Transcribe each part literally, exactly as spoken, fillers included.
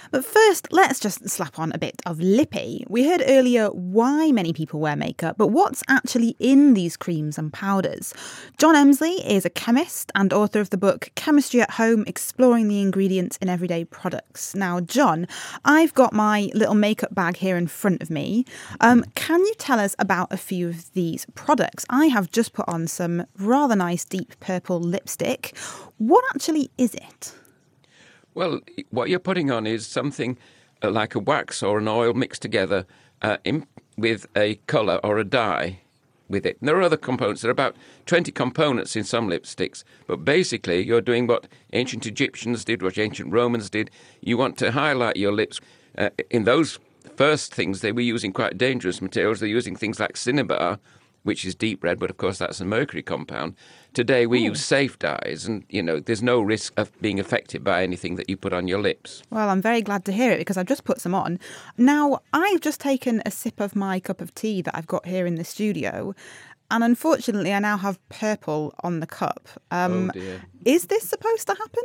But first, let's just slap on a bit of lippy. We heard earlier why many people wear makeup, but what's actually in these creams and powders? John Emsley is a chemist and author of the book Chemistry at Home, Exploring the Ingredients in Everyday Products. Now, John, I've got my little makeup bag here in front of me. Um, can you tell us about a few of these products? I have just put on some rather nice deep purple lipstick. What actually is it? Well, what you're putting on is something like a wax or an oil mixed together uh, in, with a colour or a dye with it. And there are other components. There are about twenty components in some lipsticks. But basically, you're doing what ancient Egyptians did, what ancient Romans did. You want to highlight your lips. Uh, in those first things, they were using quite dangerous materials. They're using things like cinnabar, which is deep red, but of course that's a mercury compound. Today we Ooh. use safe dyes, and you know there's no risk of being affected by anything that you put on your lips. Well, I'm very glad to hear it because I've just put some on. Now, I've just taken a sip of my cup of tea that I've got here in the studio, and unfortunately I now have purple on the cup. Um, oh dear. Is this supposed to happen?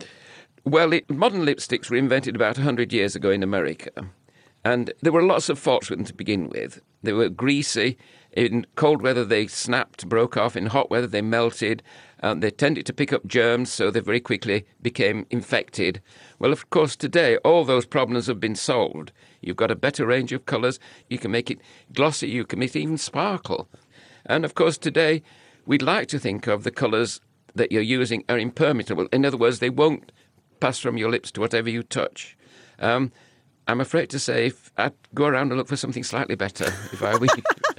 Well, it, modern lipsticks were invented about one hundred years ago in America, and there were lots of faults with them to begin with. They were greasy. In cold weather, they snapped, broke off. In hot weather, they melted. Um, they tended to pick up germs, so they very quickly became infected. Well, of course, today, all those problems have been solved. You've got a better range of colours. You can make it glossy. You can make it even sparkle. And, of course, today, we'd like to think of the colours that you're using are impermeable. In other words, they won't pass from your lips to whatever you touch. Um, I'm afraid to say if I'd go around and look for something slightly better if I were you.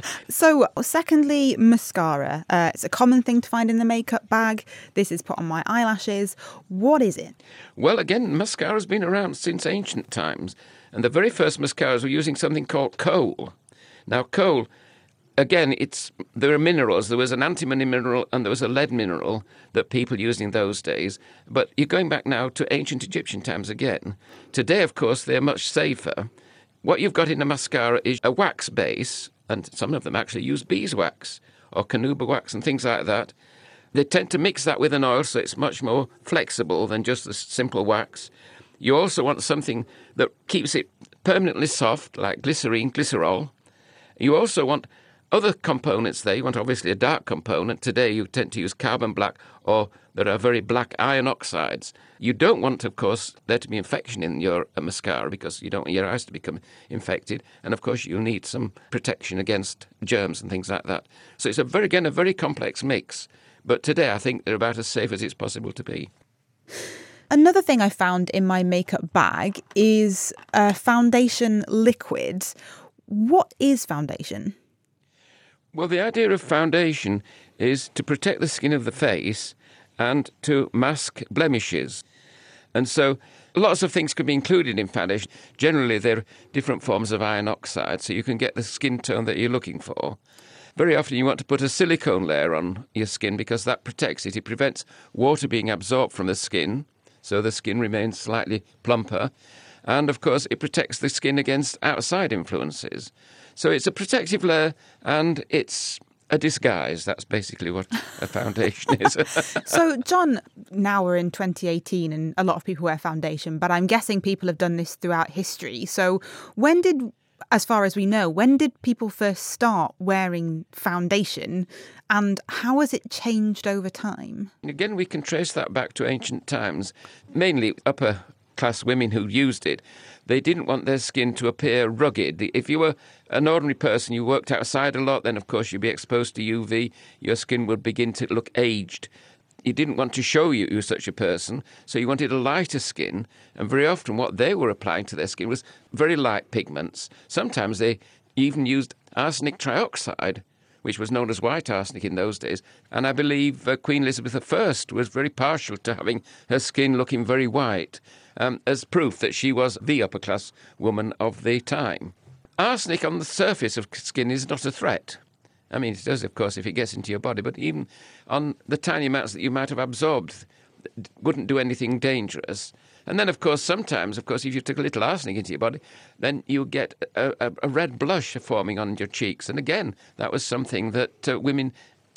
So, secondly, mascara. Uh, it's a common thing to find in the makeup bag. This is put on my eyelashes. What is it? Well, again, mascara's been around since ancient times. And the very first mascaras were using something called coal. Now, coal, again, it's there are minerals. There was an antimony mineral and there was a lead mineral that people used in those days. But you're going back now to ancient Egyptian times again. Today, of course, they're much safer. What you've got in a mascara is a wax base, and some of them actually use beeswax or carnauba wax and things like that. They tend to mix that with an oil, so it's much more flexible than just the simple wax. You also want something that keeps it permanently soft, like glycerine, glycerol. You also want other components there. You want obviously a dark component. Today you tend to use carbon black, or there are very black iron oxides. You don't want, of course, there to be infection in your uh, mascara because you don't want your eyes to become infected. And, of course, you need some protection against germs and things like that. So it's, a very, again, a very complex mix. But today I think they're about as safe as it's possible to be. Another thing I found in my makeup bag is a foundation liquid. What is foundation? Well, the idea of foundation is to protect the skin of the face and to mask blemishes. And so lots of things can be included in foundation. Generally, there are different forms of iron oxide, so you can get the skin tone that you're looking for. Very often you want to put a silicone layer on your skin because that protects it. It prevents water being absorbed from the skin, so the skin remains slightly plumper. And, of course, it protects the skin against outside influences. So it's a protective layer and it's a disguise. That's basically what a foundation is. So, John, now we're in twenty eighteen and a lot of people wear foundation, but I'm guessing people have done this throughout history. So when did, as far as we know, when did people first start wearing foundation and how has it changed over time? Again, we can trace that back to ancient times, mainly upper class women who used it. They didn't want their skin to appear rugged. If you were an ordinary person, you worked outside a lot, then of course you'd be exposed to U V. Your skin would begin to look aged. You didn't want to show you you were such a person, so you wanted a lighter skin. And very often what they were applying to their skin was very light pigments. Sometimes they even used arsenic trioxide, which was known as white arsenic in those days. And I believe uh, Queen Elizabeth the First was very partial to having her skin looking very white, um, as proof that she was the upper-class woman of the time. Arsenic on the surface of skin is not a threat. I mean, it does, of course, if it gets into your body, but even on the tiny amounts that you might have absorbed, wouldn't do anything dangerous. And then, of course, sometimes, of course, if you took a little arsenic into your body, then you get a, a, a red blush forming on your cheeks. And again, that was something that uh, women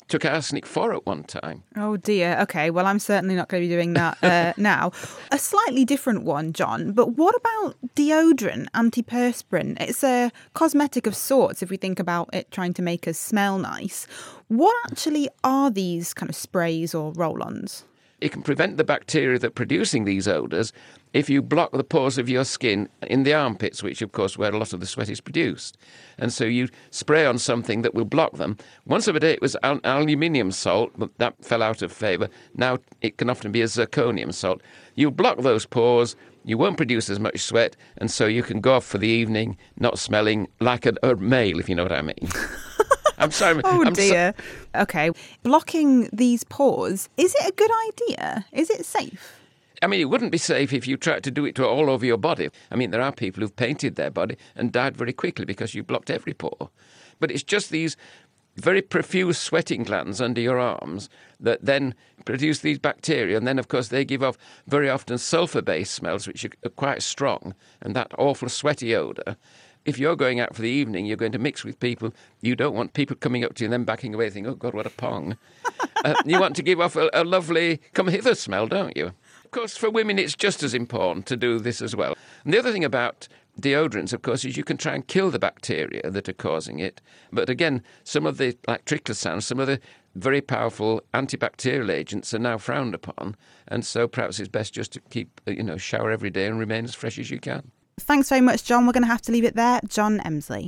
took arsenic for at one time. Oh dear. Okay, well, I'm certainly not going to be doing that uh, now. A slightly different one, John, but what about deodorant, antiperspirant? It's a cosmetic of sorts if we think about it trying to make us smell nice. What actually are these kind of sprays or roll-ons? It can prevent the bacteria that are producing these odours if you block the pores of your skin in the armpits, which, of course, where a lot of the sweat is produced. And so you spray on something that will block them. Once of a day it was al- aluminium salt, but that fell out of favour. Now it can often be a zirconium salt. You block those pores, you won't produce as much sweat, and so you can go off for the evening not smelling like a, a male, if you know what I mean. I'm sorry. Oh, I'm dear. So- okay. Blocking these pores, is it a good idea? Is it safe? I mean, it wouldn't be safe if you tried to do it to all over your body. I mean, there are people who've painted their body and died very quickly because you blocked every pore. But it's just these very profuse sweating glands under your arms that then produce these bacteria. And then, of course, they give off very often sulphur-based smells, which are quite strong, and that awful sweaty odour. If you're going out for the evening, you're going to mix with people. You don't want people coming up to you and then backing away thinking, oh, God, what a pong. uh, you want to give off a, a lovely come-hither smell, don't you? Of course, for women, it's just as important to do this as well. And the other thing about deodorants, of course, is you can try and kill the bacteria that are causing it. But again, some of the, like triclosan, some of the very powerful antibacterial agents are now frowned upon. And so perhaps it's best just to keep, you know, shower every day and remain as fresh as you can. Thanks very much, John. We're going to have to leave it there. John Emsley.